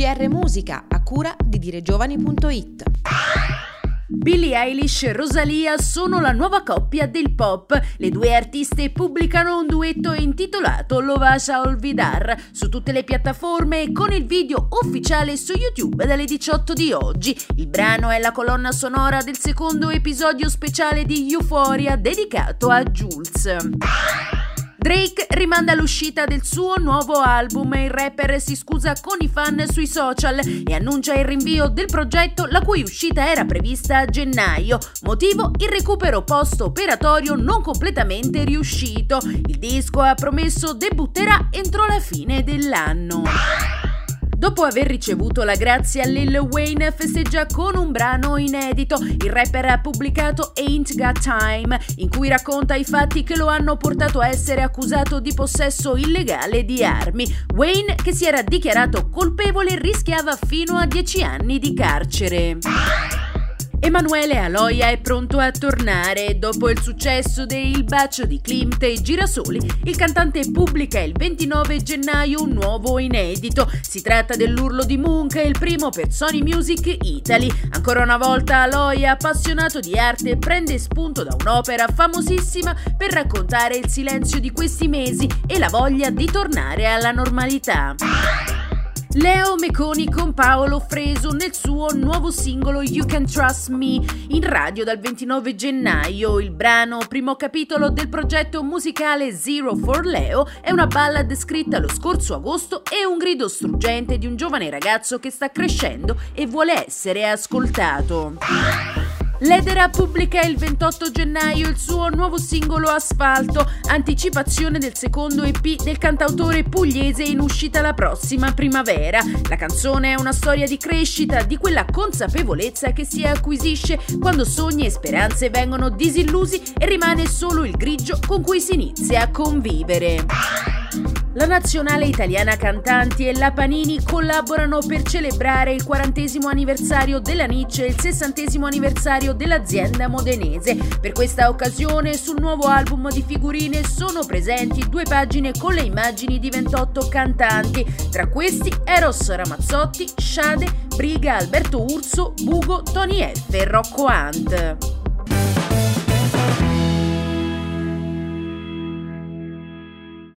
GR Musica, a cura di diregiovani.it. Billie Eilish e Rosalia sono la nuova coppia del pop. Le due artiste pubblicano un duetto intitolato Lo Vas a Olvidar su tutte le piattaforme e con il video ufficiale su YouTube dalle 18 di oggi. Il brano è la colonna sonora del secondo episodio speciale di Euphoria dedicato a Jules. Drake rimanda l'uscita del suo nuovo album e il rapper si scusa con i fan sui social e annuncia il rinvio del progetto, la cui uscita era prevista a gennaio. Motivo: il recupero post-operatorio non completamente riuscito. Il disco, ha promesso, debutterà entro la fine dell'anno. Dopo aver ricevuto la grazia, Lil Wayne festeggia con un brano inedito. Il rapper ha pubblicato Ain't Got Time, in cui racconta i fatti che lo hanno portato a essere accusato di possesso illegale di armi. Wayne, che si era dichiarato colpevole, rischiava fino a 10 anni di carcere. Emanuele Aloia è pronto a tornare. Dopo il successo di Il bacio di Klimt e Girasoli, il cantante pubblica il 29 gennaio un nuovo inedito. Si tratta dell'Urlo di Munch, il primo per Sony Music Italy. Ancora una volta Aloia, appassionato di arte, prende spunto da un'opera famosissima per raccontare il silenzio di questi mesi e la voglia di tornare alla normalità. Leo Meconi con Paolo Fresu nel suo nuovo singolo You Can Trust Me, in radio dal 29 gennaio. Il brano, primo capitolo del progetto musicale Zero for Leo, è una ballad scritta lo scorso agosto e un grido struggente di un giovane ragazzo che sta crescendo e vuole essere ascoltato. Ledera pubblica il 28 gennaio il suo nuovo singolo Asfalto, anticipazione del secondo EP del cantautore pugliese in uscita la prossima primavera. La canzone è una storia di crescita, di quella consapevolezza che si acquisisce quando sogni e speranze vengono disillusi e rimane solo il grigio con cui si inizia a convivere. La nazionale italiana cantanti e la Panini collaborano per celebrare il 40° anniversario della NIC e il 60° anniversario dell'azienda modenese. Per questa occasione sul nuovo album di figurine sono presenti 2 pagine con le immagini di 28 cantanti. Tra questi Eros Ramazzotti, Sade, Briga, Alberto Urso, Bugo, Tony F e Rocco Hunt.